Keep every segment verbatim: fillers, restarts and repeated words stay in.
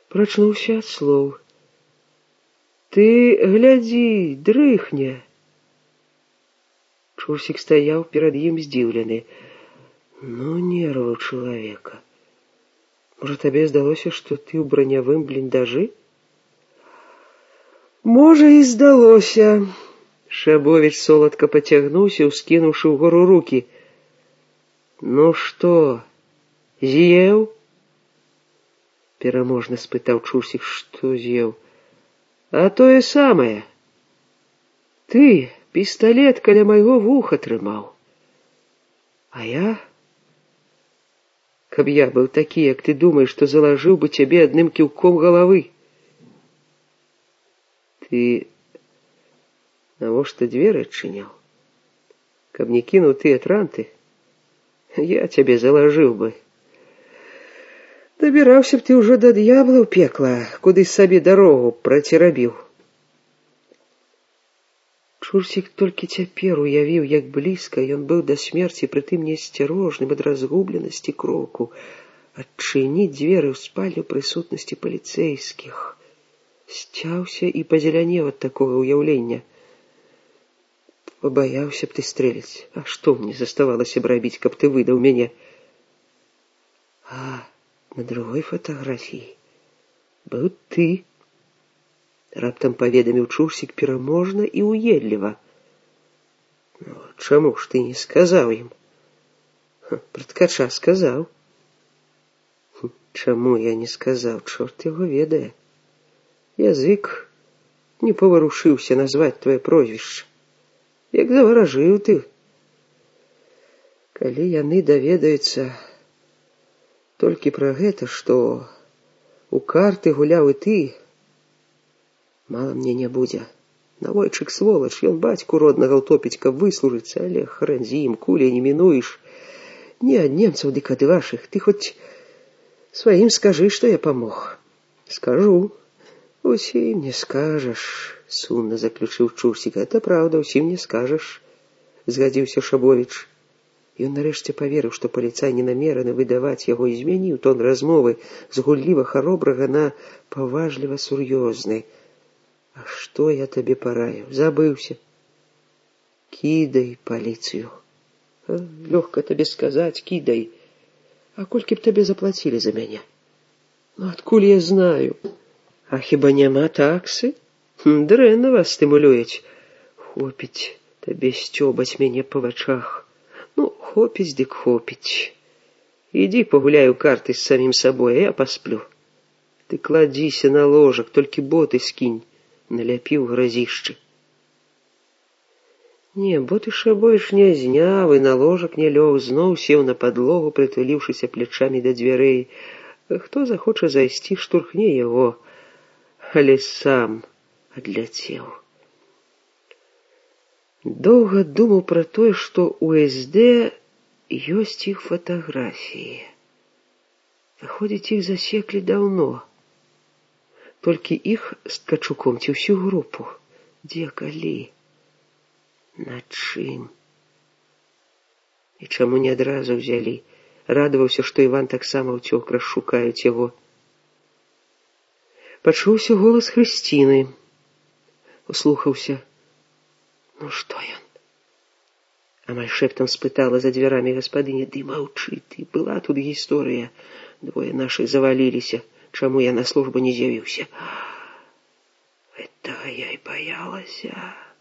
Прачнуўся ад слоў. Ты глядзі, дрыхне. Чурсік стаяў перад ім здзіўлены. Ну, нервы ў чалавека. Можа, табе здалося, што ты ў бранявым бліндажы? Можа, і здалося. Шабовіч соладка пацягнуўся, ускінуўшы ўгору рукі. Ну што, з'еў? Пераможна спытаў Чурсік, што з'еў. А тое самае. Ты пісталет каля майго вуха трымаў. А я... Каб я быў такі, як ты думаеш, што залажыў бы цябе адным кіўком галавы. Ты навошта дзверы адчыняў? Каб не кінуў тыя транты, я цябе залажыў бы. Дабіраўся б ты ўжо да д'ябла ў пекла, куды сабе дарогу працерабіў. Чурсік толькі цяпер уявіў, як блізка ён быў да смерці, прытым неасцярожным ад разгубленасці кроку, адчыніць дзверы ў спальню прысутнасці паліцэйскіх. Сцяўся і пазелянеў ад такога ўяўлення. Пабаяўся б ты стрэліць. А што мне заставалася б рабіць, каб ты выдаў мяне? А на другой фатаграфіі быў ты. Раптам паведаміў Чурсік пераможна і уедліва. Ну, чаму ж ты не сказаў ім? Пра ткача сказаў. Чаму я не сказаў? Чорт яго ведае. Язык не паварушыўся назваць твоє прозвішча. Як заваражыў ты. Калі яны даведаюцца толькі пра гэта, што у карты гуляў і ты, мала мне не будзе. Навойчык сволач, ён бацьку роднага ўтопіць, каб выслужыцца, але хрэн з ім, кулі не мінуеш. Не ад немцаў, дык ад вашых. Ты хоць сваім скажы, што я памог. Скажу. Усім не скажаш, сумна заключыў Чурсік. Это правда, усім не скажаш, згадзіўся Шабовіч. Ён нарэшце паверыў, што паліцай не намераны выдаваць яго, і змяніў тон размовы з гулліва-харобрага на паважліва-сур'ёзны. А што я табе параю? Забыўся. Кідай паліцыю. Лёгка табе сказаць, кідай. А колькі б табе заплацілі за мяне? Ну, адкуль я знаю? А хіба няма таксы? Дрэнна вас стымулююць. Хопіць табе сцёбаць мяне па вачах. Ну, хопіць дык хопіць. Ідзі пагуляй у карты з самім сабой, а я пасплю. Ты кладзіся на ложак, толькі боты скінь. Наляпіў гразішчы. Не, боты Шабовіч не зняў і на ложак не лёг, зноў сеў на падлогу, прытуліўшыся плечамі да дзвярэй. Хто захоча зайсці, штурхне яго, але сам адляцеў. Доўга думаў пра тое, што ў эс дэ ёсць іх фатаграфіі. Выходзіць, іх засеклі даўно. Толькі іх з Ткачуком ці ўсю групу. Дзе, калі? На чым? І чаму не адразу ўзялі? Радаваўся, што Іван таксама ўцёк, расшукаюць яго. Пачуўся голас Хрысціны. Услухаўся. Ну што ён? Амаль шэптам спытала за дзвярамі гаспадыня. Ды маўчы ты, была тут гісторыя. Двое нашых заваліліся. Чаму я на службу не з'явіўся? Гэтага я і баялася.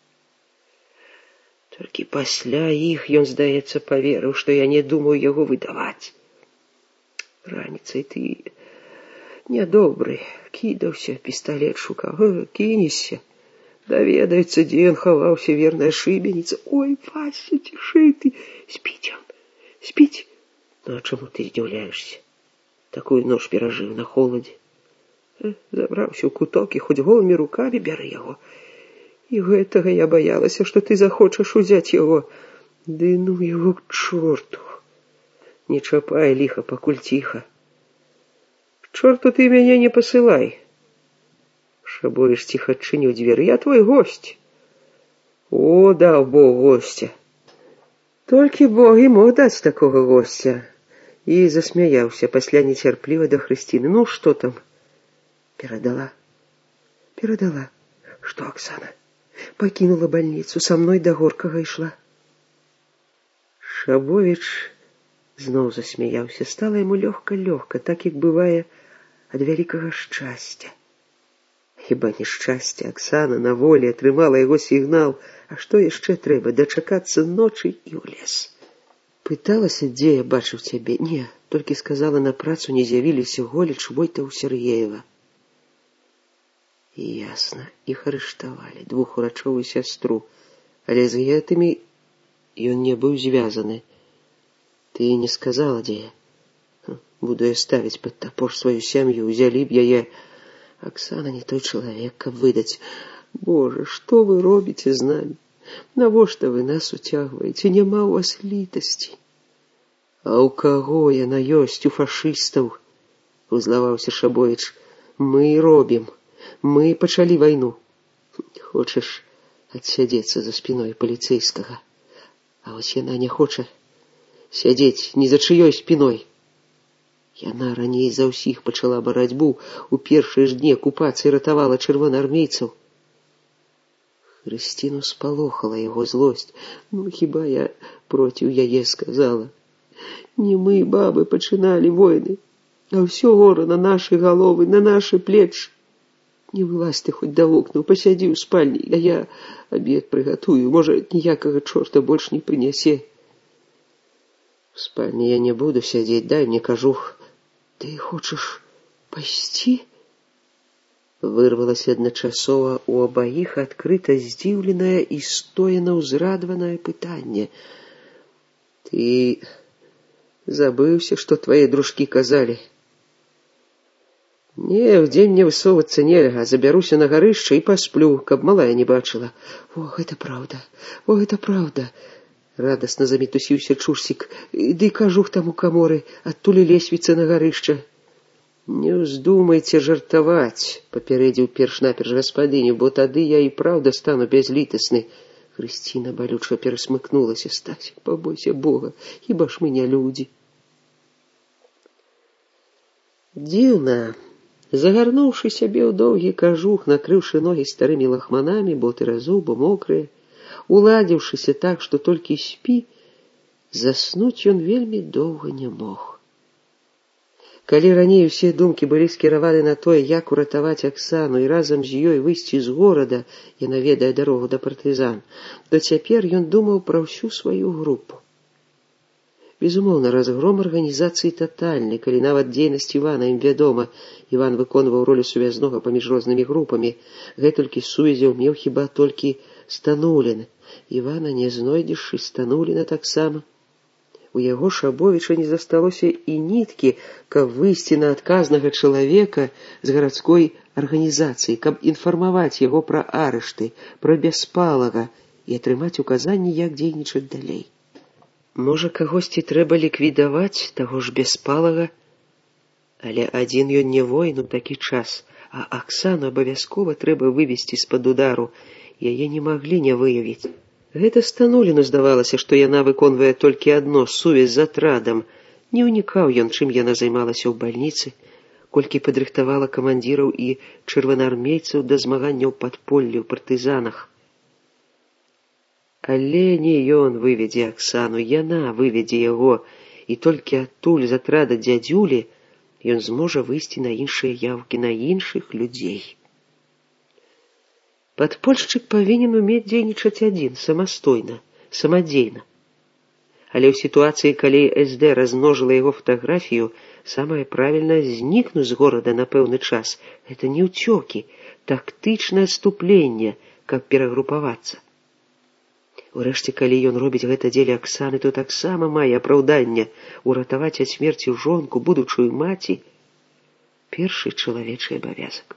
Толькі пасля іх ён, здаецца, паверыў, што я не думаю яго выдаваць. Раніцай ты нядобры. Кідаўся, пісталет шукаў. Кінешся. Даведаюцца, дзе ён хаваўся, верная шыбеніца. Ой, Вася, цішэй ты. Спіць ён. Спіць. Ну, а чаму ты здзіўляешся? Такую ноч перажыў на холадзе. Забраўся ў куток і хоць голымі рукамі бяры яго. І гэтага я баялася, што ты захочаш узяць яго. Ды ну яго к чорту. Не чапай ліха, пакуль ціха. К чорту ты мяне не пасылай. Шабовіч ціха адчыніў дзверы. Я твой госць. О, даў Бог госця. Толькі Бог і мог даць такога госця. І засмяяўся пасля нецярпліва да Хрысціны. Ну, што там? Перадала. Перадала, что Оксана покинула больницу, со мной до Горкага ішла. Шабович зноў засмяяўся. Стала ему лёгка-лёгка, так як бывае ад вялікага шчасця. Хіба не шчасце, Оксана на волі атрымала яго сігнал, а што яшчэ трэба, дачакацца ночы і ў лес. Пыталася, дзе я бачыў цябе? Не, толькі сказала, на працу не з'явіліся Голіч, Войтаў, Сергеева. Ясна, іх арыштавалі, двух урачоў і сястру, але з гэтымі ён не быў звязаны. Ты не сказала, дзе я. Буду я ставіць пад тапор сваю сям'ю, узялі б яе. Оксана не той чалавек, каб выдаць. Боже, што вы робіце з намі? Навошта вы нас уцягваеце? Няма ў вас літасці. А ў каго яна ёсць? У фашыстаў, узлаваўся Шабовіч. Мы робім. Мы пачалі вайну. Хочаш адсядзецца за спіной паліцэйскага. А вось яна не хоча сядзець ні за чыёй спіной. Яна раней за ўсіх пачала барацьбу, у першыя ж дні акупацыі ратавала чырвонаармейцаў. Хрысціну спалохала яго злосць. Ну, хіба я проціў яе сказала. Не мы, бабы, пачыналі войны, а ўсё гора на нашы галовы, на нашы плечы. Не вылазь ты хоць да вокнаў, пасядзі ў спальні, а я абед прыгатую, можа, ніякага чорта больш не прынясе. В спальні я не буду сядзець, дай мне кажух. Ты хочаш пайсці? Вырвалася адначасова у абаіх адкрыта здзіўленае і стоена ўзрадванае пытанне. Ты забыўся, што твае дружкі казалі? Не, вдзень мне высоўвацца нельга, забяруся на гарышча і пасплю, каб малая не бачыла. О, гэта праўда, о, гэта праўда. Радасна замітусіўся Чурсік. Ды кажух там у каморы, адтуль лесвіца на гарышча. Не ўздумайце жартаваць, папярэдзіў перш-наперш гаспадыню, бо тады я і праўда стану бязлітасны. Хрысціна балюча перасмыкнулася. Стась, пабойся Бога, хіба ж мы не людзі. Дзіўна. Загарнуўшы сябе ў доўгі кажух, накрыўшы ногі старымі лахманамі, боты разу, бо мокрыя, уладзіўшыся так, што толькі спі, заснуць ён вельмі доўга не мог. Калі раней усе думкі былі скіраваны на тое, як уратаваць Аксану і разам з ёй выйсці з горада, яна ведае дарогу да партызан, то цяпер ён думаў пра ўсю сваю групу. Безумоўна, разгром арганізацыі татальны, калі нават дзейнасць Івана ім вядома. Іван выконваў ролю сувязнога паміж рознымі групамі. Гэтулькі сувязяў меў хіба толькі Станулін. Івана не знойдзеш і Стануліна таксама. У яго Шабовіча не засталося і ніткі, каб выйсці на адказнага чалавека з гарадской арганізацыі, каб інфармаваць яго пра арышты, пра Бяспалага і атрымаць указанні, як дзейнічаць далей. Можа, кагосьці трэба ліквідаваць, таго ж Бяспалага, але адзін ён не воін у такі час, а Аксану абавязкова трэба вывесці з-пад удару, яе не маглі не выявіць. Гэта Стануліну здавалася, што яна выконвае толькі адно, сувязь з атрадам. Не ўнікаў ён, чым яна займалася ў бальніцы, колькі падрыхтавала камандзіраў і чырвонаармейцаў да змаганняў падполлі ў партызанах. Але не ён выведзе Аксану, яна выведзе яго, і толькі адтуль з атрада дзядзюлі ён зможа выйсці на іншыя яўкі, на іншых людзей. Падпольшчык павінен умець дзейнічаць адзін, самастойна, самадзейна. Але ў сітуацыі, калі эс дэ размножыла яго фатаграфію, самае правільнае знікнуць з горада на пэўны час. Гэта не ўцёкі, тактычнае адступленне, каб перагрупавацца. Урэшце, калі ён робіць гэта дзеля Аксаны, то таксама мае апраўданне уратаваць ад смерці жонку, будучую маці, першы чалавечы абавязак.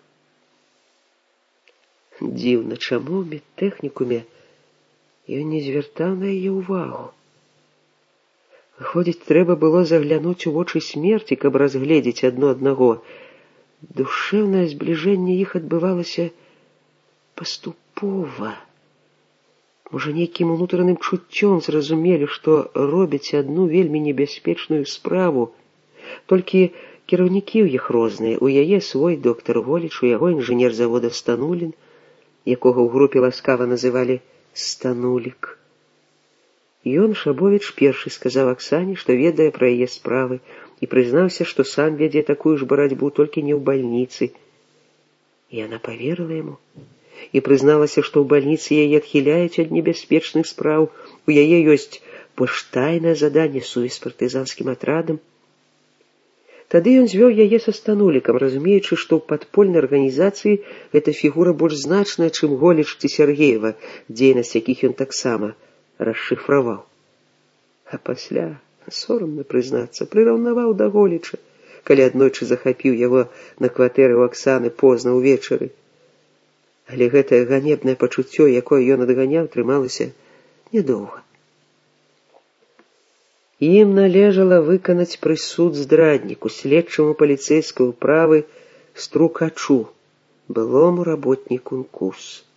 Дзіўна, чаму ў медтэхнікуме ён не звяртаў на яе ўвагу. Выходзіць, трэба было заглянуць у вочы смерці, каб разгледзець адно аднаго. Душэўнае збліжэнне іх адбывалася паступова. Можа, нейкім унутраным чуццём зразумелі, што робяць адну вельмі небяспечную справу. Толькі Кіраўнікі ў іх розныя. У яе свой доктар Голіч, у яго інжынер завода Станулін, якога ў групе ласкава называлі Станулік. Ён, Шабовіч, першы сказаў Аксане, што ведае пра яе справы, і прызнаўся, што сам вядзе такую ж барацьбу, толькі не ў бальніцы. І яна паверыла яму і прызналася, што ў бальніцы яе адхіляюць ад небяспечных спраў, у яе ёсць больш тайнае заданне, сувязь з партызанскім атрадам. Тады ён звёў яе са Станулікам, разумеючы, што ў падпольнай арганізацыі гэта фігура больш значная, чым Голіч ці Сяргеева, дзейнасць якіх ён таксама расшыфраваў. А пасля, сорамна прызнацца, прыраўнаваў да Голіча, калі аднойчы захапіў яго на кватэры ў Аксаны позна ўвечары. Але гэтае ганебнае пачуццё, якое ён адганяў, трымалася нядоўга. Ім належала выканаць прысуд здрадніку, следчаму паліцэйскай управы Струкачу, былому работніку НКУС.